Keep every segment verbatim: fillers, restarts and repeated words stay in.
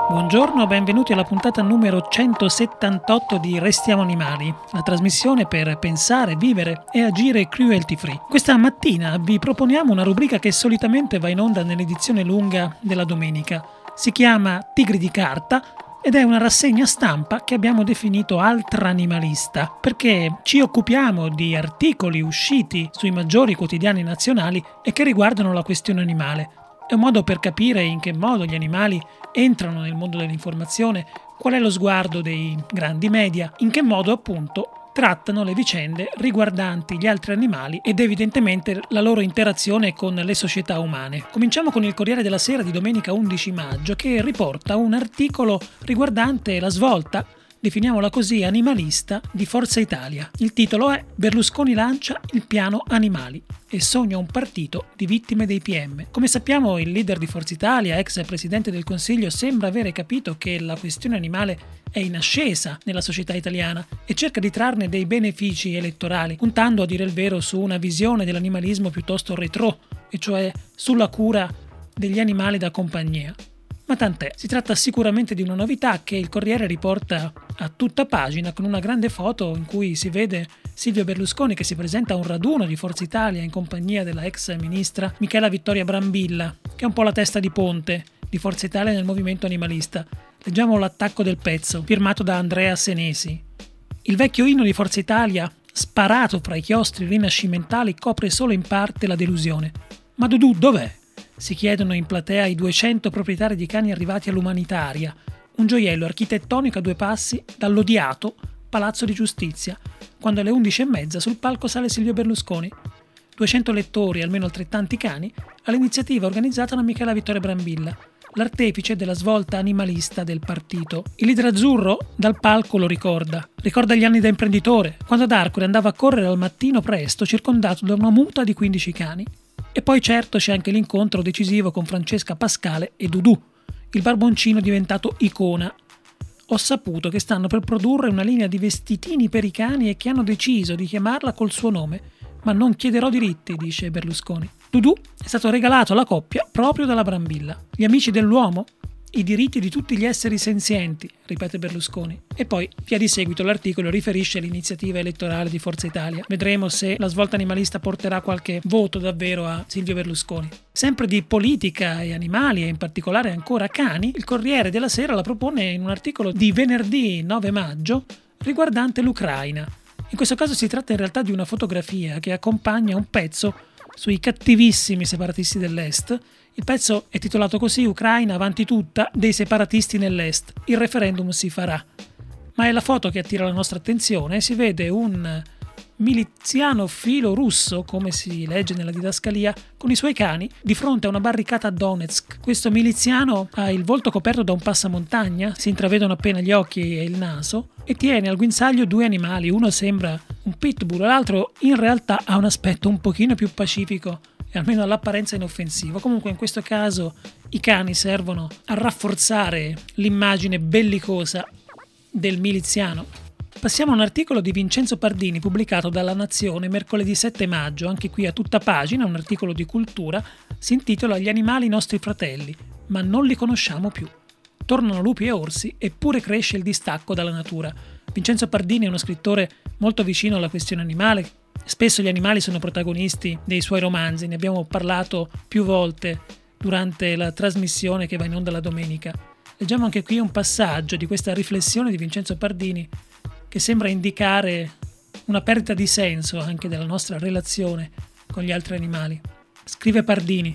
Buongiorno, benvenuti alla puntata numero centosettantotto di Restiamo Animali, la trasmissione per pensare, vivere e agire cruelty free. Questa mattina vi proponiamo una rubrica che solitamente va in onda nell'edizione lunga della domenica. Si chiama Tigri di carta ed è una rassegna stampa che abbiamo definito ultra-animalista, perché ci occupiamo di articoli usciti sui maggiori quotidiani nazionali e che riguardano la questione animale. È un modo per capire in che modo gli animali entrano nel mondo dell'informazione, qual è lo sguardo dei grandi media, in che modo appunto trattano le vicende riguardanti gli altri animali ed evidentemente la loro interazione con le società umane. Cominciamo con il Corriere della Sera di domenica undici maggio che riporta un articolo riguardante la svolta, definiamola così, animalista di Forza Italia. Il titolo è Berlusconi lancia il piano animali e sogna un partito di vittime dei P M. Come sappiamo, il leader di Forza Italia, ex presidente del Consiglio, sembra avere capito che la questione animale è in ascesa nella società italiana e cerca di trarne dei benefici elettorali, puntando a dire il vero su una visione dell'animalismo piuttosto retro, e cioè sulla cura degli animali da compagnia. Ma tant'è, si tratta sicuramente di una novità che il Corriere riporta a tutta pagina con una grande foto in cui si vede Silvio Berlusconi che si presenta a un raduno di Forza Italia in compagnia della ex ministra Michela Vittoria Brambilla, che è un po' la testa di ponte di Forza Italia nel movimento animalista. Leggiamo l'attacco del pezzo, firmato da Andrea Senesi. Il vecchio inno di Forza Italia, sparato fra i chiostri rinascimentali, copre solo in parte la delusione. Ma Dudu dov'è? Si chiedono in platea i duecento proprietari di cani arrivati all'umanitaria, un gioiello architettonico a due passi dall'odiato Palazzo di Giustizia, quando alle undici e mezza sul palco sale Silvio Berlusconi. duecento lettori e almeno altrettanti cani all'iniziativa organizzata da Michela Vittoria Brambilla, l'artefice della svolta animalista del partito. Il leader azzurro dal palco lo ricorda. Ricorda gli anni da imprenditore, quando ad Arcore andava a correre al mattino presto circondato da una muta di quindici cani. E poi certo c'è anche l'incontro decisivo con Francesca Pascale e Dudu, il barboncino diventato icona. Ho saputo che stanno per produrre una linea di vestitini per i cani e che hanno deciso di chiamarla col suo nome, ma non chiederò diritti, dice Berlusconi. Dudu è stato regalato alla coppia proprio dalla Brambilla. Gli amici dell'uomo? I diritti di tutti gli esseri senzienti, ripete Berlusconi. E poi, via di seguito, l'articolo riferisce all'iniziativa elettorale di Forza Italia. Vedremo se la svolta animalista porterà qualche voto davvero a Silvio Berlusconi. Sempre di politica e animali, e in particolare ancora cani, il Corriere della Sera la propone in un articolo di venerdì nove maggio riguardante l'Ucraina. In questo caso si tratta in realtà di una fotografia che accompagna un pezzo sui cattivissimi separatisti dell'Est. Il pezzo è titolato così: Ucraina avanti tutta dei separatisti nell'Est. Il referendum si farà. Ma è la foto che attira la nostra attenzione. Si vede un miliziano filo russo, come si legge nella didascalia, con i suoi cani di fronte a una barricata a Donetsk. Questo miliziano ha il volto coperto da un passamontagna, si intravedono appena gli occhi e il naso, e tiene al guinzaglio due animali. Uno sembra un pitbull, l'altro in realtà ha un aspetto un pochino più pacifico e almeno all'apparenza inoffensivo. Comunque in questo caso i cani servono a rafforzare l'immagine bellicosa del miliziano. Passiamo a un articolo di Vincenzo Pardini pubblicato dalla Nazione mercoledì sette maggio, anche qui a tutta pagina, un articolo di cultura, si intitola Gli animali nostri fratelli, ma non li conosciamo più. Tornano lupi e orsi eppure cresce il distacco dalla natura. Vincenzo Pardini è uno scrittore molto vicino alla questione animale. Spesso gli animali sono protagonisti dei suoi romanzi, ne abbiamo parlato più volte durante la trasmissione che va in onda la domenica. Leggiamo anche qui un passaggio di questa riflessione di Vincenzo Pardini che sembra indicare una perdita di senso anche della nostra relazione con gli altri animali. Scrive Pardini: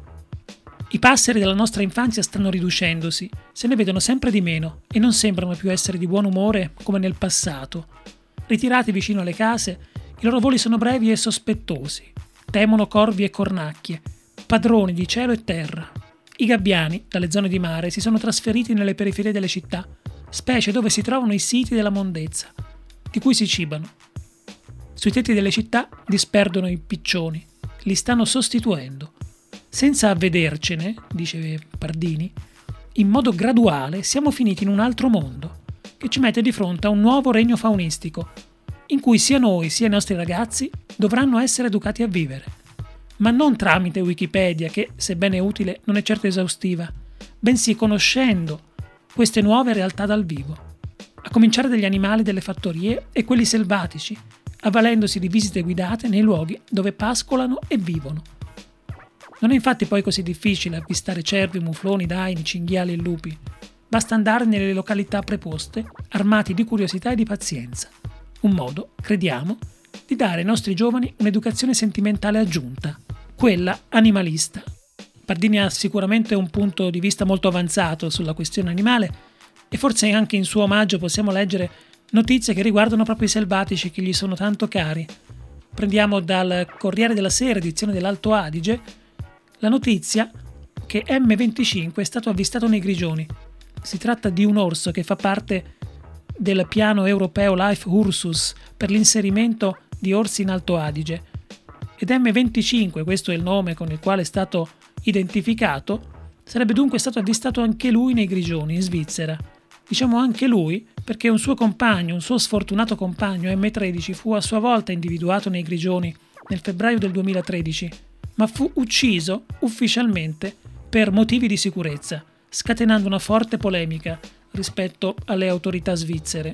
i passeri della nostra infanzia stanno riducendosi, se ne vedono sempre di meno e non sembrano più essere di buon umore come nel passato. Ritirati vicino alle case, i loro voli sono brevi e sospettosi, temono corvi e cornacchie, padroni di cielo e terra. I gabbiani, dalle zone di mare, si sono trasferiti nelle periferie delle città, specie dove si trovano i siti della mondezza, di cui si cibano. Sui tetti delle città disperdono i piccioni, li stanno sostituendo. Senza avvedercene, dice Pardini, in modo graduale siamo finiti in un altro mondo, che ci mette di fronte a un nuovo regno faunistico, in cui sia noi sia i nostri ragazzi dovranno essere educati a vivere. Ma non tramite Wikipedia, che, sebbene utile, non è certo esaustiva, bensì conoscendo queste nuove realtà dal vivo, a cominciare dagli animali delle fattorie e quelli selvatici, avvalendosi di visite guidate nei luoghi dove pascolano e vivono. Non è infatti poi così difficile avvistare cervi, mufloni, daini, cinghiali e lupi. Basta andare nelle località preposte, armati di curiosità e di pazienza. Un modo, crediamo, di dare ai nostri giovani un'educazione sentimentale aggiunta, quella animalista. Pardini ha sicuramente un punto di vista molto avanzato sulla questione animale e forse anche in suo omaggio possiamo leggere notizie che riguardano proprio i selvatici che gli sono tanto cari. Prendiamo dal Corriere della Sera, edizione dell'Alto Adige, la notizia che emme venticinque è stato avvistato nei Grigioni. Si tratta di un orso che fa parte del piano europeo Life Ursus per l'inserimento di orsi in Alto Adige. Ed emme venticinque, questo è il nome con il quale è stato identificato, sarebbe dunque stato avvistato anche lui nei Grigioni, in Svizzera. Diciamo anche lui perché un suo compagno, un suo sfortunato compagno emme tredici fu a sua volta individuato nei Grigioni nel febbraio del duemilatredici, ma fu ucciso ufficialmente per motivi di sicurezza, scatenando una forte polemica rispetto alle autorità svizzere.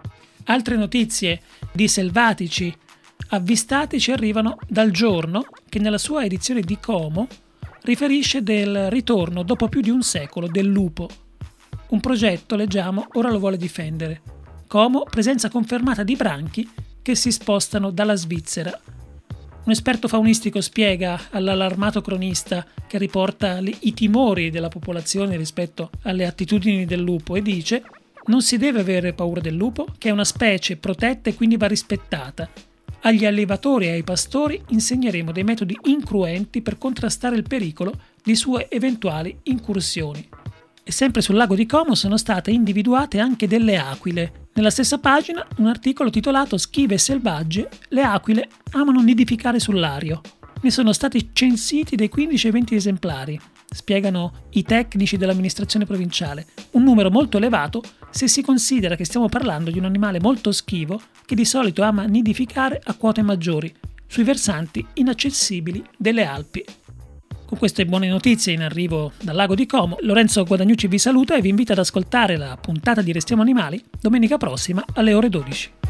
Altre notizie di selvatici avvistati ci arrivano dal Giorno, che nella sua edizione di Como riferisce del ritorno dopo più di un secolo del lupo. Un progetto, leggiamo, ora lo vuole difendere. Como, presenza confermata di branchi che si spostano dalla Svizzera. Un esperto faunistico spiega all'allarmato cronista che riporta i timori della popolazione rispetto alle attitudini del lupo e dice: non si deve avere paura del lupo, che è una specie protetta e quindi va rispettata. Agli allevatori e ai pastori insegneremo dei metodi incruenti per contrastare il pericolo di sue eventuali incursioni. E sempre sul lago di Como sono state individuate anche delle aquile. Nella stessa pagina un articolo titolato Schive selvagge, le aquile amano nidificare sull'ario. Ne sono stati censiti dai quindici ai venti esemplari, spiegano i tecnici dell'amministrazione provinciale, un numero molto elevato se si considera che stiamo parlando di un animale molto schivo che di solito ama nidificare a quote maggiori, sui versanti inaccessibili delle Alpi. Con queste buone notizie in arrivo dal lago di Como, Lorenzo Guadagnucci vi saluta e vi invita ad ascoltare la puntata di Restiamo Animali domenica prossima alle ore dodici.